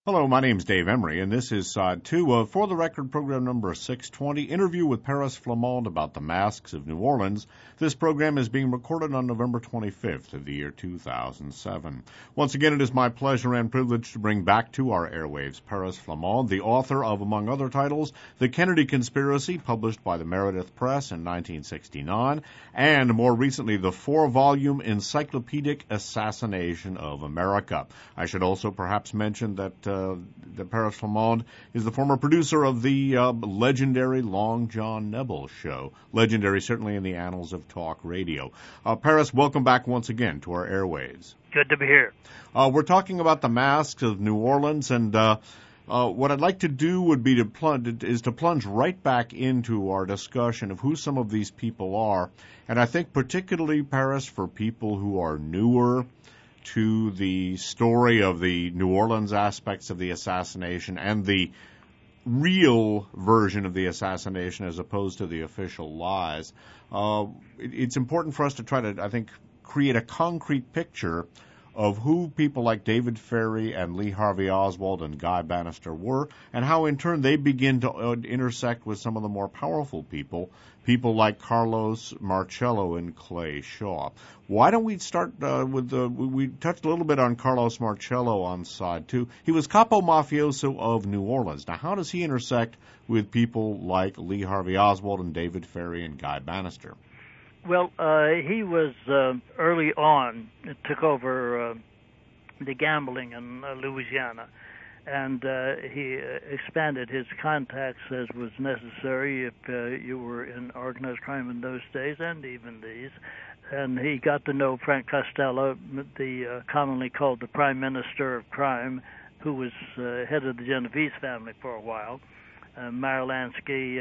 Hello, my name's Dave Emery, and this is side two of For the Record program number 620, interview with Paris Flammonde about the masks of New Orleans. This program is being recorded on November 25th of the year 2007. Once again, it is my pleasure and privilege to bring back to our airwaves Paris Flammonde, the author of, among other titles, The Kennedy Conspiracy, published by the Meredith Press in 1969, and more recently, the 4-volume Encyclopedic Assassination of America. I should also perhaps mention that Paris Flammonde is the former producer of the legendary Long John Nebel show, legendary certainly in the annals of talk radio. Paris, welcome back once again to our airways. Good to be here. We're talking about the masks of New Orleans, and what I'd like to do would be to plunge right back into our discussion of who some of these people are, and I think particularly, Paris, for people who are newer to the story of the New Orleans aspects of the assassination and the real version of the assassination as opposed to the official lies, it's important for us to try to, I think, create a concrete picture of who people like David Ferrie and Lee Harvey Oswald and Guy Bannister were, and how in turn they begin to intersect with some of the more powerful people like Carlos Marcello and Clay Shaw. Why don't we start we touched a little bit on Carlos Marcello on side two. He was capo mafioso of New Orleans. Now, how does he intersect with people like Lee Harvey Oswald and David Ferrie and Guy Bannister? Well, he was early on, took over the gambling in Louisiana, and he expanded his contacts as was necessary if you were in organized crime in those days and even these. And he got to know Frank Costello, the commonly called the Prime Minister of Crime, who was head of the Genovese family for a while. Meyer Lansky,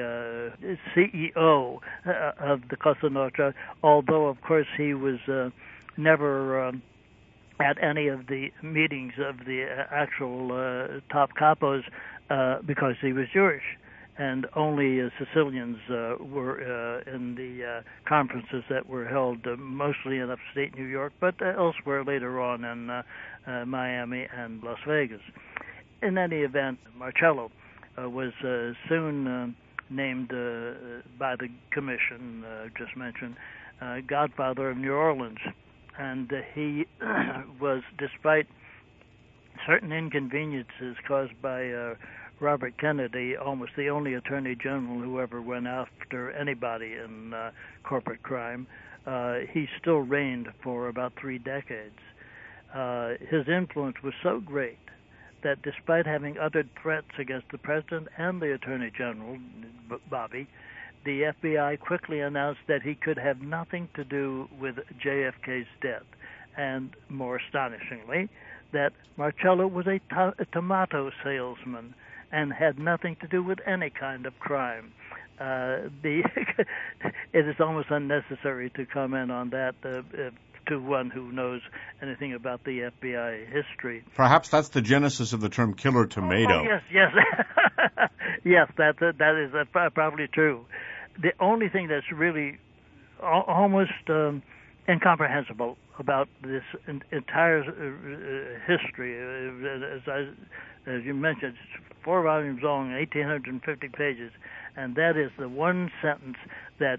CEO of the Cosa Nostra, although, of course, he was never at any of the meetings of the actual top capos because he was Jewish, and only Sicilians were in the conferences that were held mostly in upstate New York, but elsewhere later on in Miami and Las Vegas. In any event, Marcello was soon named by the commission, just mentioned, Godfather of New Orleans. And he was, despite certain inconveniences caused by Robert Kennedy, almost the only attorney general who ever went after anybody in corporate crime, he still reigned for about 3 decades. His influence was so great that despite having uttered threats against the president and the attorney general, Bobby, the FBI quickly announced that he could have nothing to do with JFK's death, and more astonishingly, that Marcello was a tomato salesman and had nothing to do with any kind of crime. It is almost unnecessary to comment on that to one who knows anything about the FBI history. Perhaps that's the genesis of the term killer tomato. Oh, yes. Yes, that is probably true. The only thing that's really almost incomprehensible about this entire history, as you mentioned, it's 4 volumes long, 1,850 pages, and that is the one sentence that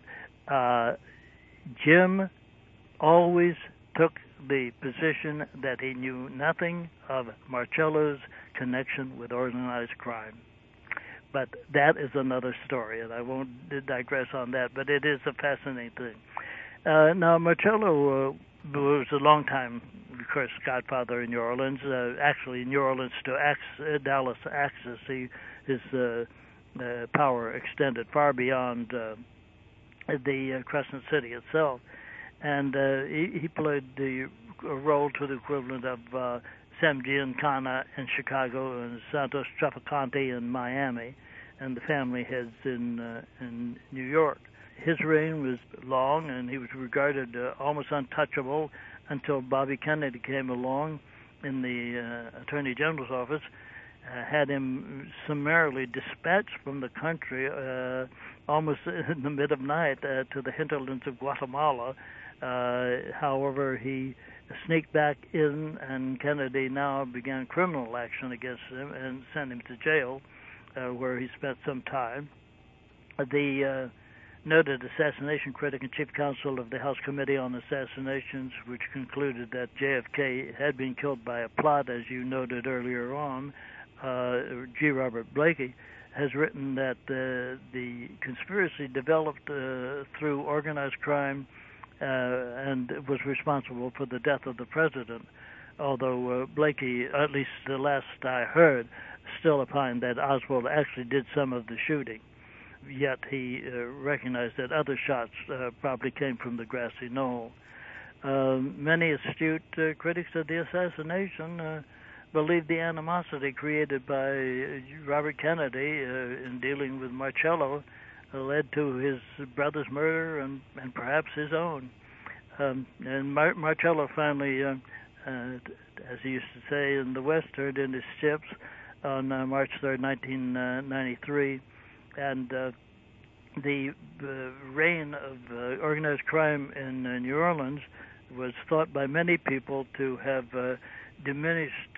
Jim always took the position that he knew nothing of Marcello's connection with organized crime. But that is another story, and I won't digress on that, but it is a fascinating thing. Now, Marcello was a long time, of course, godfather in New Orleans, actually New Orleans to Dallas Axis. His power extended far beyond the Crescent City itself. And he played the role to the equivalent of Sam Giancana in Chicago and Santos Trafficante in Miami, and the family heads in New York. His reign was long, and he was regarded almost untouchable until Bobby Kennedy came along in the Attorney General's office, had him summarily dispatched from the country almost in the mid of night to the hinterlands of Guatemala, However, he sneaked back in, and Kennedy now began criminal action against him and sent him to jail, where he spent some time. The noted assassination critic and chief counsel of the House Committee on Assassinations, which concluded that JFK had been killed by a plot, as you noted earlier on, G. Robert Blakey, has written that the conspiracy developed through organized crime and was responsible for the death of the president, although Blakey, at least the last I heard, still opined that Oswald actually did some of the shooting. Yet he recognized that other shots probably came from the grassy knoll. Many astute critics of the assassination believe the animosity created by Robert Kennedy in dealing with Marcello led to his brother's murder and perhaps his own. And Marcello finally, as he used to say in the West, turned in his chips on March 3rd, 1993. And the reign of organized crime in New Orleans was thought by many people to have diminished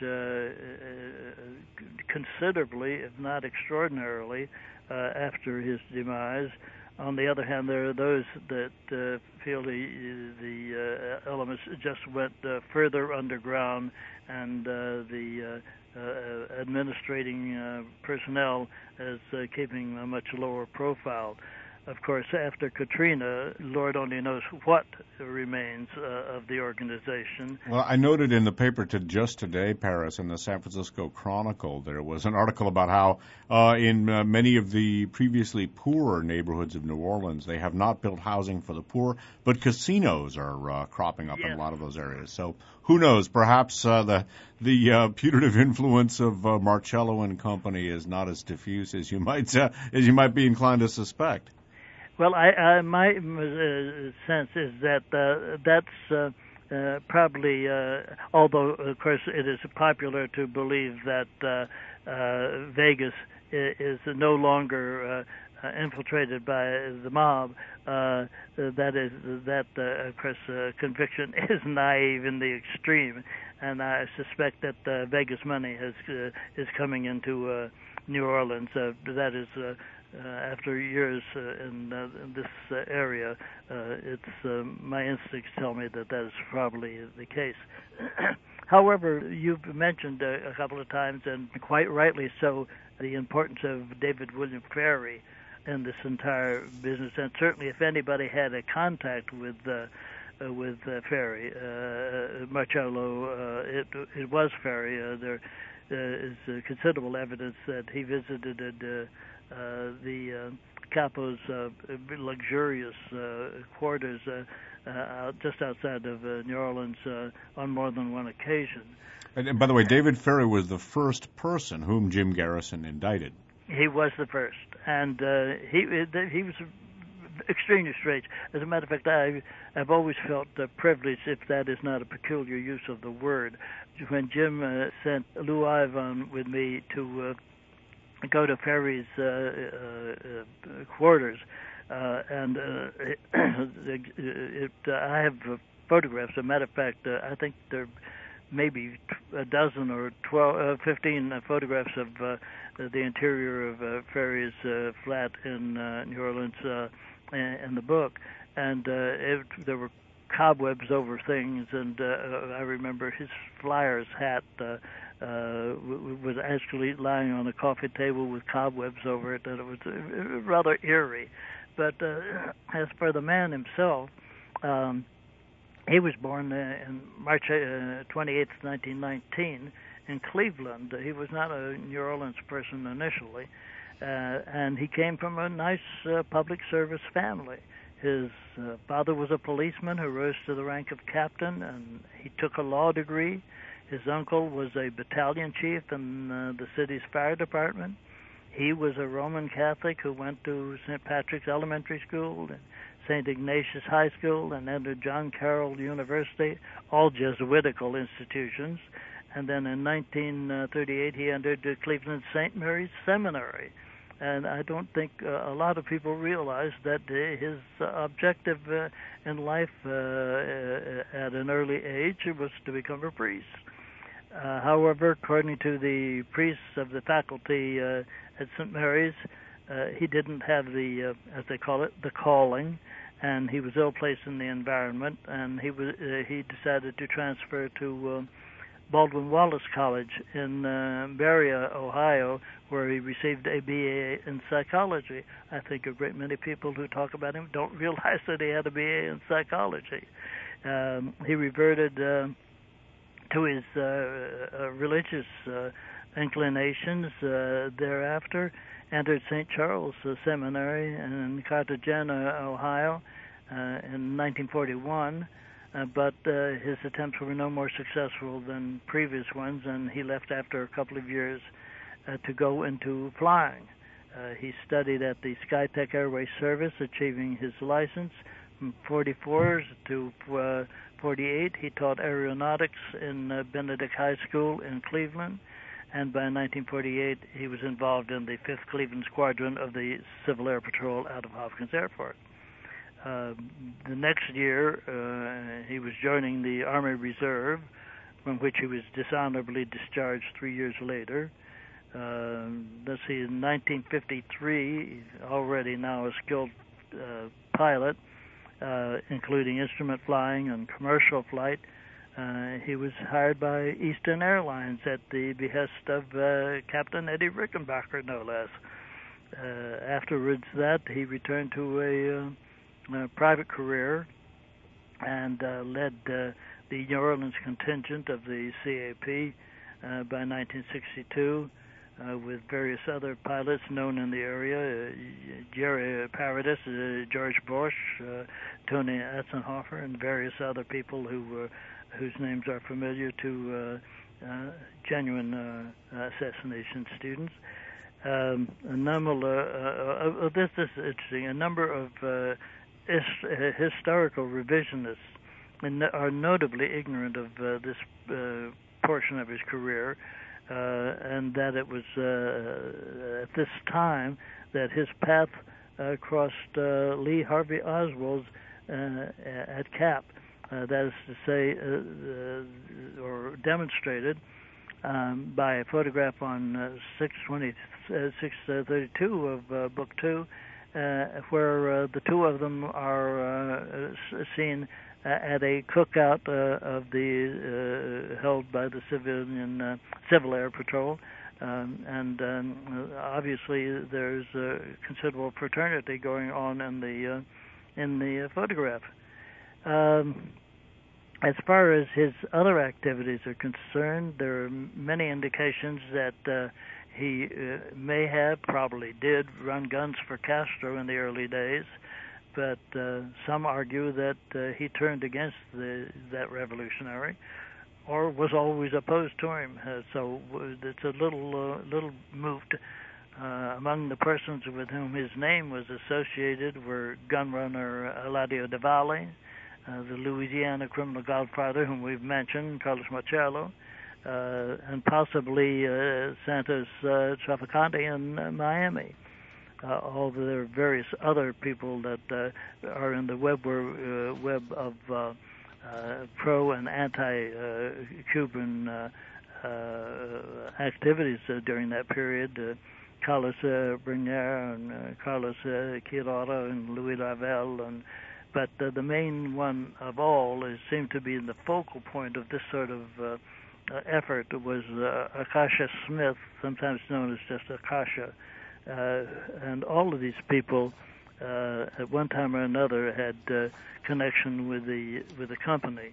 considerably, if not extraordinarily, after his demise. On the other hand, there are those that feel the elements just went further underground, and the administrating personnel is keeping a much lower profile. Of course, after Katrina, Lord only knows what remains of the organization. Well, I noted in the paper just today, Paris, in the San Francisco Chronicle, there was an article about how in many of the previously poorer neighborhoods of New Orleans, they have not built housing for the poor, but casinos are cropping up in a lot of those areas. So who knows? Perhaps the putative influence of Marcello and company is not as diffuse as you might be inclined to suspect. Well, my sense is that that's probably, although of course it is popular to believe that Vegas is no longer infiltrated by the mob, that of course conviction is naive in the extreme, and I suspect that Vegas money is coming into New Orleans. That is. After years in this area, it's my instincts tell me that is probably the case. However, you've mentioned a couple of times, and quite rightly so, the importance of David William Ferry in this entire business. And certainly, if anybody had a contact with Ferry, Marcello, it was Ferry. There is considerable evidence that he visited the Capo's luxurious quarters just outside of New Orleans on more than one occasion. And by the way, David Ferry was the first person whom Jim Garrison indicted. He was the first, and he was extremely strange. As a matter of fact, I've always felt privileged, if that is not a peculiar use of the word, when Jim sent Lou Ivan with me to go to Ferry's quarters, and I have photographs. As a matter of fact, I think there may be a dozen or 15 photographs of the interior of Ferry's flat in New Orleans in the book, and there were cobwebs over things, and I remember his Flyers hat was actually lying on a coffee table with cobwebs over it, and it was rather eerie. But as for the man himself, he was born in March 28th, 1919, in Cleveland. He was not a New Orleans person initially, and he came from a nice public service family. His father was a policeman who rose to the rank of captain, and he took a law degree. His uncle was a battalion chief in the city's fire department. He was a Roman Catholic who went to St. Patrick's Elementary School and St. Ignatius High School and entered John Carroll University, all Jesuitical institutions. And then in 1938, he entered Cleveland St. Mary's Seminary. And I don't think a lot of people realize that his objective in life at an early age was to become a priest. However, according to the priests of the faculty at St. Mary's, he didn't have the, as they call it, the calling, and he was ill-placed in the environment, and he decided to transfer to Baldwin Wallace College in Berea, Ohio, where he received a BA in psychology. I think a great many people who talk about him don't realize that he had a BA in psychology. He reverted to his religious inclinations thereafter, entered St. Charles Seminary in Cartagena, Ohio, in 1941. But his attempts were no more successful than previous ones, and he left after a couple of years to go into flying. He studied at the Skytech Airway Service, achieving his license. From 44 to 48, he taught aeronautics in Benedict High School in Cleveland, and by 1948, he was involved in the 5th Cleveland Squadron of the Civil Air Patrol out of Hopkins Airport. The next year, he was joining the Army Reserve, from which he was dishonorably discharged 3 years later. Let's see, in 1953, already now a skilled pilot, including instrument flying and commercial flight, he was hired by Eastern Airlines at the behest of Captain Eddie Rickenbacker, no less. Afterwards that, he returned to a private career and led the New Orleans contingent of the CAP by 1962 with various other pilots known in the area, Jerry Paradis, George Bush, Tony Etzenhofer, and various other people whose names are familiar to genuine assassination students. This is interesting. A number of historical revisionists are notably ignorant of this portion of his career, and that it was at this time that his path crossed Lee Harvey Oswald's at CAP. That is to say, or demonstrated by a photograph on 632 of Book 2, where the two of them are seen at a cookout of the held by the Civil Air Patrol, and obviously there's a considerable fraternity going on in the photograph. As far as his other activities are concerned, there are many indications that he may have, probably did, run guns for Castro in the early days, but some argue that he turned against that revolutionary or was always opposed to him. So it's a little moot. Among the persons with whom his name was associated were gunrunner Eladio de Valle, the Louisiana criminal godfather whom we've mentioned, Carlos Marcello, and possibly Santos Trafficante in Miami. Although there are various other people that are in the web of pro and anti-Cuban activities during that period. Carlos Bernier and Carlos Quirora and Louis Lavelle, but the main one of all seemed to be in the focal point of this sort of effort was Acacia Smith, sometimes known as just Acacia, and all of these people at one time or another had connection with the company,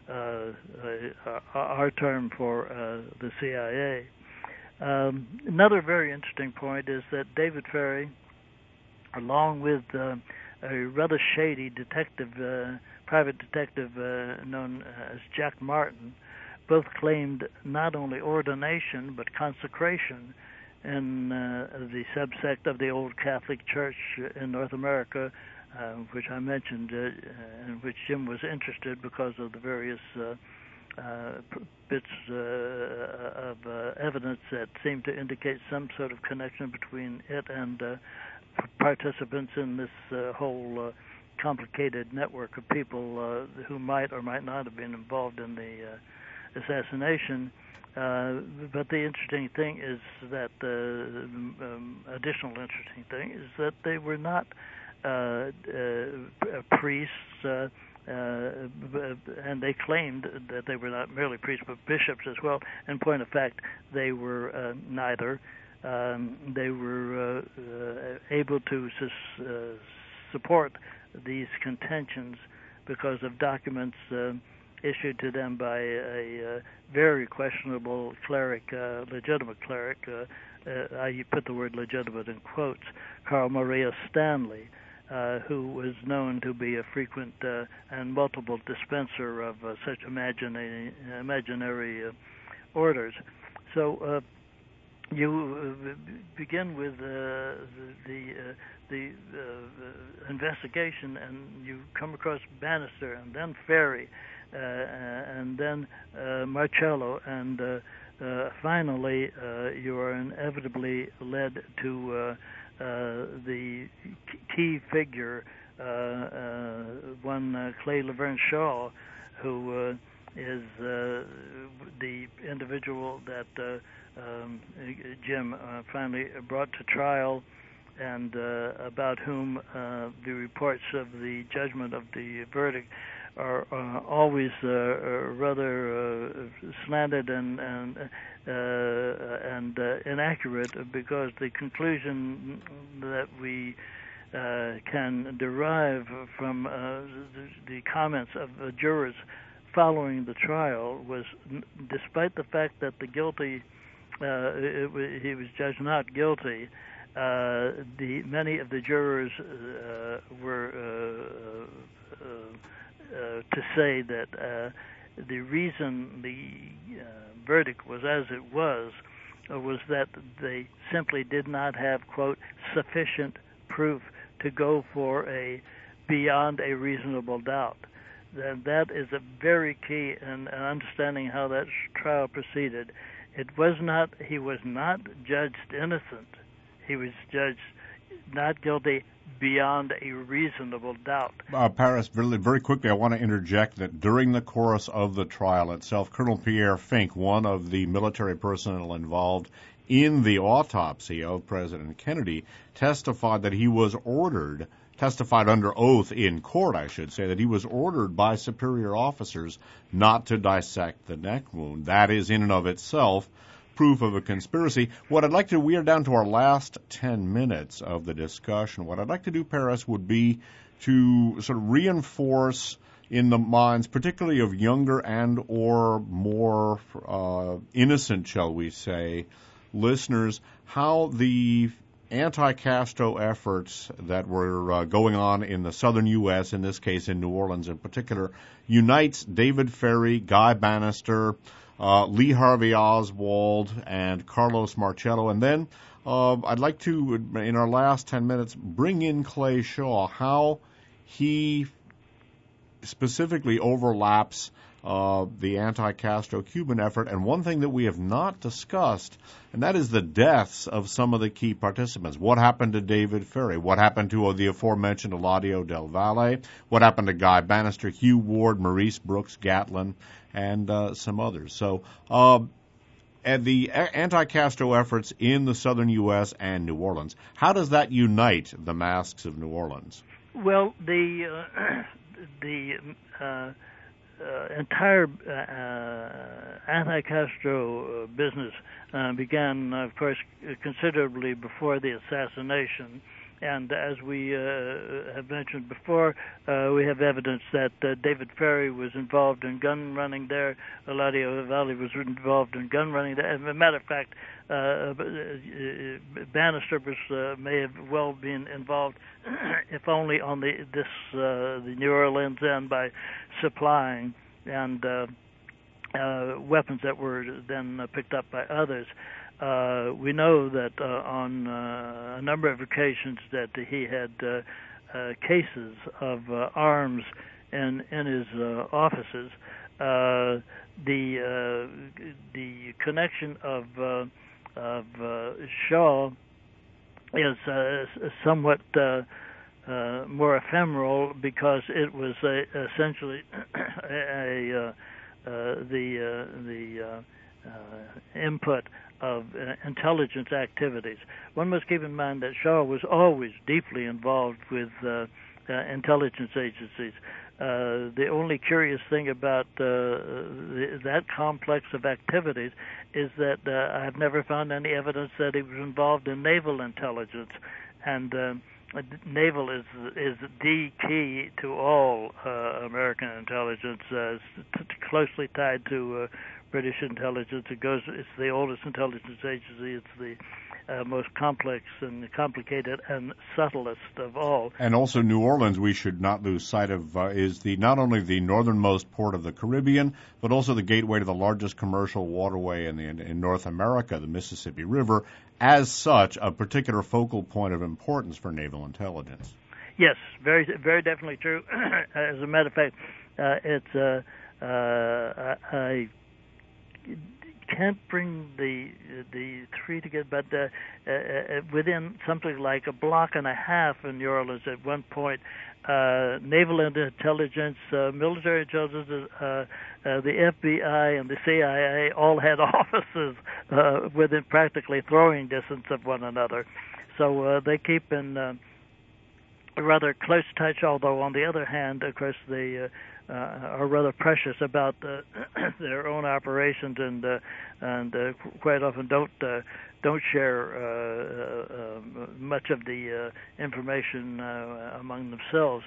our term for the CIA. Another very interesting point is that David Ferrie, along with a rather shady detective, private detective known as Jack Martin, both claimed not only ordination but consecration in the subsect of the old Catholic Church in North America, which I mentioned, in which Jim was interested because of the various bits of evidence that seemed to indicate some sort of connection between it and participants in this whole complicated network of people who might or might not have been involved in the assassination. But the interesting thing is that additional interesting thing is that they were not priests, and they claimed that they were not merely priests but bishops as well. In point of fact, they were neither. They were able to support these contentions because of documents issued to them by a very questionable cleric, legitimate cleric. I put the word legitimate in quotes, Carl Maria Stanley, who was known to be a frequent and multiple dispenser of such imaginary orders. So you begin with the investigation, and you come across Bannister, and then Ferry, and then Marcello, and finally you are inevitably led to the key figure, one Clay Laverne Shaw, who is the individual that Jim finally brought to trial, and about whom the reports of the judgment of the verdict are always rather slanted and inaccurate, because the conclusion that we can derive from the comments of the jurors following the trial was, despite the fact that the guilty he was judged not guilty, many of the jurors were to say that the reason the verdict was as it was that they simply did not have, quote, sufficient proof to go for a beyond a reasonable doubt. And that is a very key in understanding how that trial proceeded. He was not judged innocent. He was judged not guilty beyond a reasonable doubt. Paris, really, very quickly, I want to interject that during the course of the trial itself, Colonel Pierre Fink, one of the military personnel involved in the autopsy of President Kennedy, testified under oath in court, I should say, that he was ordered by superior officers not to dissect the neck wound. That is in and of itself proof of a conspiracy. What I'd like to, we are down to our last 10 minutes of the discussion. What I'd like to do, Paris, would be to sort of reinforce in the minds, particularly of younger and or more innocent, shall we say, listeners, how the anti-Castro efforts that were going on in the southern U.S., in this case in New Orleans in particular, unites David Ferry, Guy Bannister, Lee Harvey Oswald, and Carlos Marcello. And then I'd like to, in our last 10 minutes, bring in Clay Shaw, how he specifically overlaps the anti-Castro Cuban effort. And one thing that we have not discussed, and that is the deaths of some of the key participants. What happened to David Ferry? What happened to the aforementioned Eladio Del Valle? What happened to Guy Bannister, Hugh Ward, Maurice Brooks Gatlin, and some others? So and the anti-Castro efforts in the southern U.S. and New Orleans, how does that unite the masks of New Orleans? Well, the entire anti-Castro business began, of course, considerably before the assassination. And as we have mentioned before, we have evidence that David Ferry was involved in gun running there. Eladio Del Valle was involved in gun running there. As a matter of fact, Bannister may have well been involved, if only on the New Orleans end, by supplying and weapons that were then picked up by others. We know that on a number of occasions that he had cases of arms in his offices. the connection of Shaw is somewhat more ephemeral because it was essentially the input of intelligence activities. One must keep in mind that Shaw was always deeply involved with intelligence agencies. The only curious thing about that complex of activities is that I have never found any evidence that he was involved in naval intelligence, and naval is the key to all American intelligence, closely tied to British intelligence. It's the oldest intelligence agency. It's the most complex and complicated and subtlest of all. And also New Orleans, we should not lose sight of, is not only the northernmost port of the Caribbean, but also the gateway to the largest commercial waterway in North America, the Mississippi River. As such, a particular focal point of importance for naval intelligence. Yes, very, very definitely true. As a matter of fact, I can't bring the three together, but within something like a block and a half in New Orleans at one point, naval intelligence, military intelligence, the FBI and the CIA all had offices within practically throwing distance of one another. So they keep in a rather close touch, although on the other hand, of course, they are rather precious about their own operations and quite often don't share much of the information among themselves.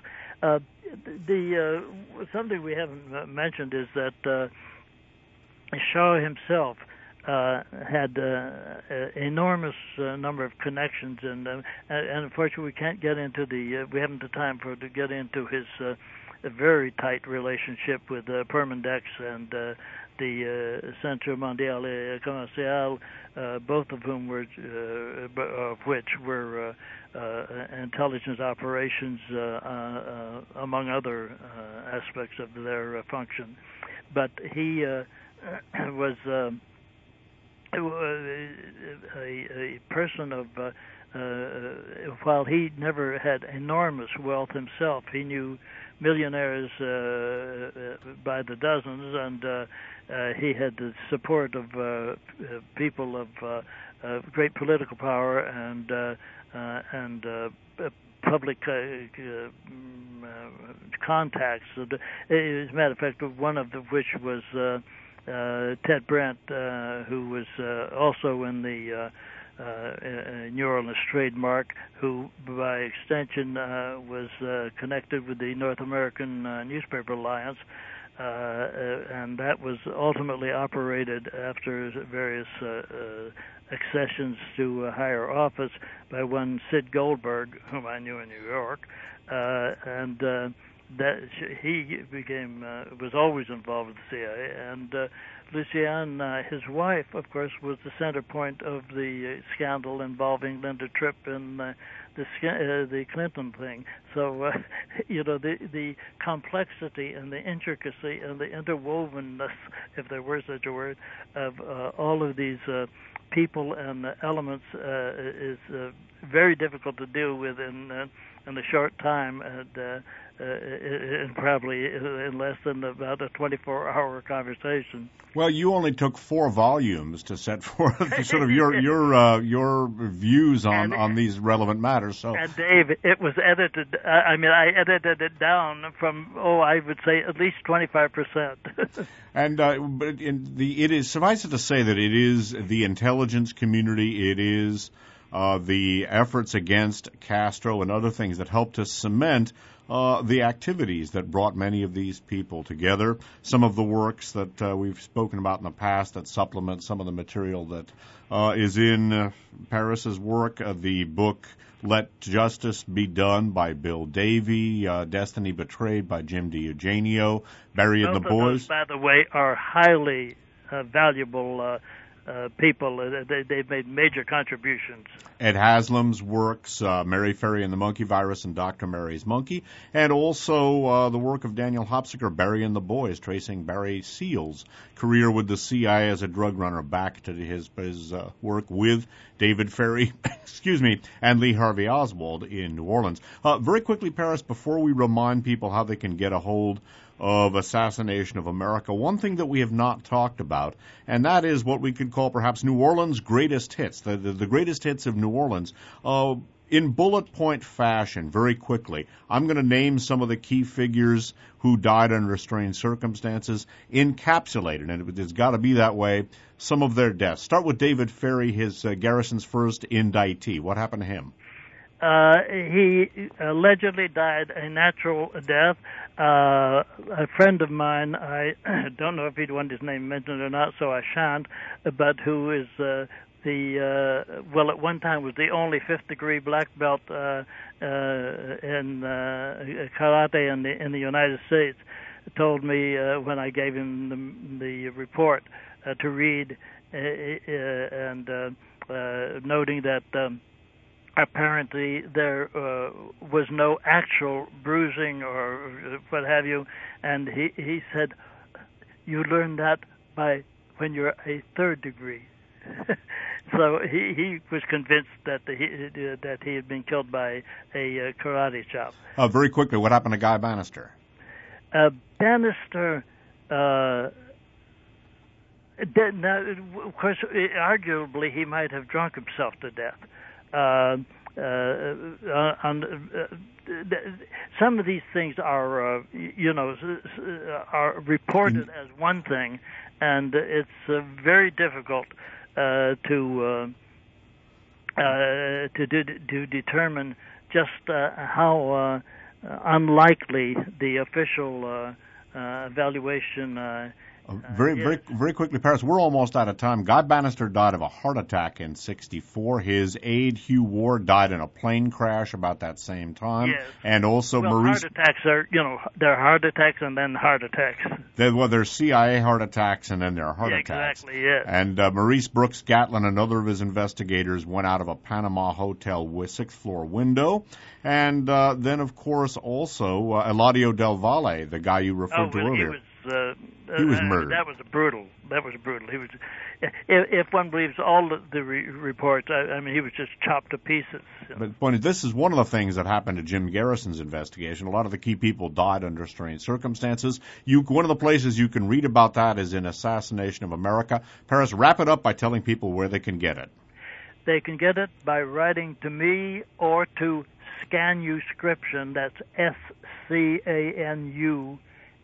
Something we haven't mentioned is that Shaw himself had enormous number of connections, and unfortunately we can't get into we haven't the time to get into his a very tight relationship with Permindex and the Centre Mondial Commercial, both of whom were, of which were intelligence operations, among other aspects of their function. But he was a person of. While he never had enormous wealth himself, he knew millionaires by the dozens, and he had the support of people of great political power and public contacts. As a matter of fact, one of which was Ted Brent, who was also in the New Orleans trademark, who by extension was connected with the North American Newspaper Alliance, and that was ultimately operated after various accessions to higher office by one Sid Goldberg, whom I knew in New York, and that he was always involved with the CIA, and Lucienne, his wife, of course, was the center point of the scandal involving Linda Tripp and the Clinton thing. So, the complexity and the intricacy and the interwovenness, if there were such a word, of all of these people and elements is very difficult to deal with in a short time, and probably in less than about a 24-hour conversation. Well, you only took 4 volumes to set forth sort of your views on these relevant matters. So, and Dave, it was edited. I edited it down from I would say at least 25%. And but it is suffice it to say that it is the intelligence community. It is the efforts against Castro and other things that helped to cement the activities that brought many of these people together. Some of the works that we've spoken about in the past that supplement some of the material that is in Paris's work, the book Let Justice Be Done by Bill Davey, Destiny Betrayed by Jim DiEugenio, Barry and the Boys. Those, by the way, are highly valuable people. They've made major contributions. Ed Haslam's works, Mary Ferry and the Monkey Virus and Dr. Mary's Monkey, and also the work of Daniel Hopsicker, Barry and the Boys, tracing Barry Seal's career with the CIA as a drug runner back to his work with David Ferry, excuse me, and Lee Harvey Oswald in New Orleans. Very quickly, Paris, before we remind people how they can get a hold of Assassination of America, one thing that we have not talked about, and that is what we could call perhaps New Orleans' greatest hits, the greatest hits of New Orleans. In bullet point fashion, very quickly, I'm going to name some of the key figures who died under strange circumstances, encapsulated, and it's got to be that way, some of their deaths. Start with David Ferry, his Garrison's first indictee. What happened to him? He allegedly died a natural death. A friend of mine, I don't know if he'd want his name mentioned or not, so I shan't, but who is at one time was the only fifth-degree black belt in karate in the United States, told me when I gave him the report to read, and noting that apparently there was no actual bruising or what have you, and he said, you learn that by when you're a third degree. So he was convinced that he had been killed by a karate chop. Very quickly, what happened to Guy Bannister? Bannister, now, of course, arguably he might have drunk himself to death. Some of these things are, are reported as one thing, and it's very difficult to determine just how unlikely the official evaluation. Very quickly, Paris, we're almost out of time. Guy Bannister died of a heart attack in '64. His aide, Hugh Ward, died in a plane crash about that same time. Yes. And also Maurice... heart attacks are, there are heart attacks and then heart attacks. There's CIA heart attacks and then there are heart attacks. Exactly, yes. And Maurice Brooks Gatlin, another of his investigators, went out of a Panama hotel sixth-floor window. And then, of course, also Eladio Del Valle, the guy you referred to earlier. He was murdered. That was brutal. He was, if one believes all the reports, I mean, he was just chopped to pieces. But the point is, this is one of the things that happened to Jim Garrison's investigation. A lot of the key people died under strange circumstances. One of the places you can read about that is in Assassination of America. Paris, wrap it up by telling people where they can get it. They can get it by writing to me or to Scanuscription. That's SCANU.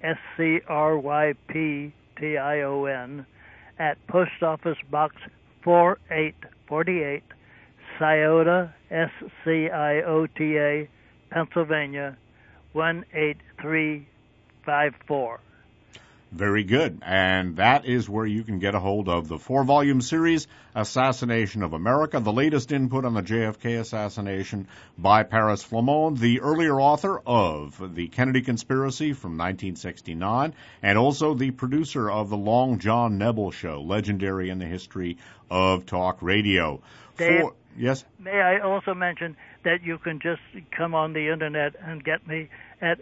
SCRYPTION at Post Office Box 4848, Scioto, SCIOTA, Pennsylvania 18354. Very good. And that is where you can get a hold of the 4-volume series, Assassination of America, the latest input on the JFK assassination by Paris Flammonde, the earlier author of The Kennedy Conspiracy from 1969, and also the producer of The Long John Nebel Show, legendary in the history of talk radio. Dave, yes? May I also mention that you can just come on the Internet and get me at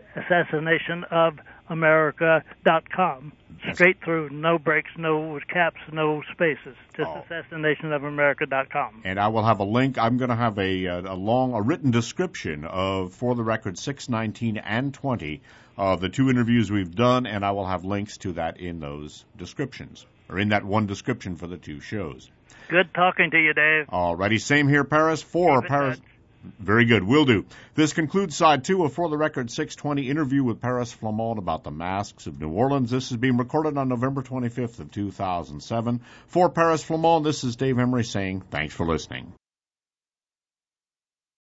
assassinationofamerica.com. Straight through, no breaks, no caps, no spaces, just assassinationofamerica.com. And I will have a link. I'm going to have a written description of, for the record, 619 and 20 of the 2 interviews we've done, and I will have links to that in those descriptions, or in that one description for the 2 shows. Good talking to you, Dave. All righty, same here, Paris. For Paris. Very good. Will do. This concludes side 2 of For the Record 620 interview with Paris Flammonde about the masks of New Orleans. This is being recorded on November 25th of 2007. For Paris Flammonde, this is Dave Emery saying thanks for listening.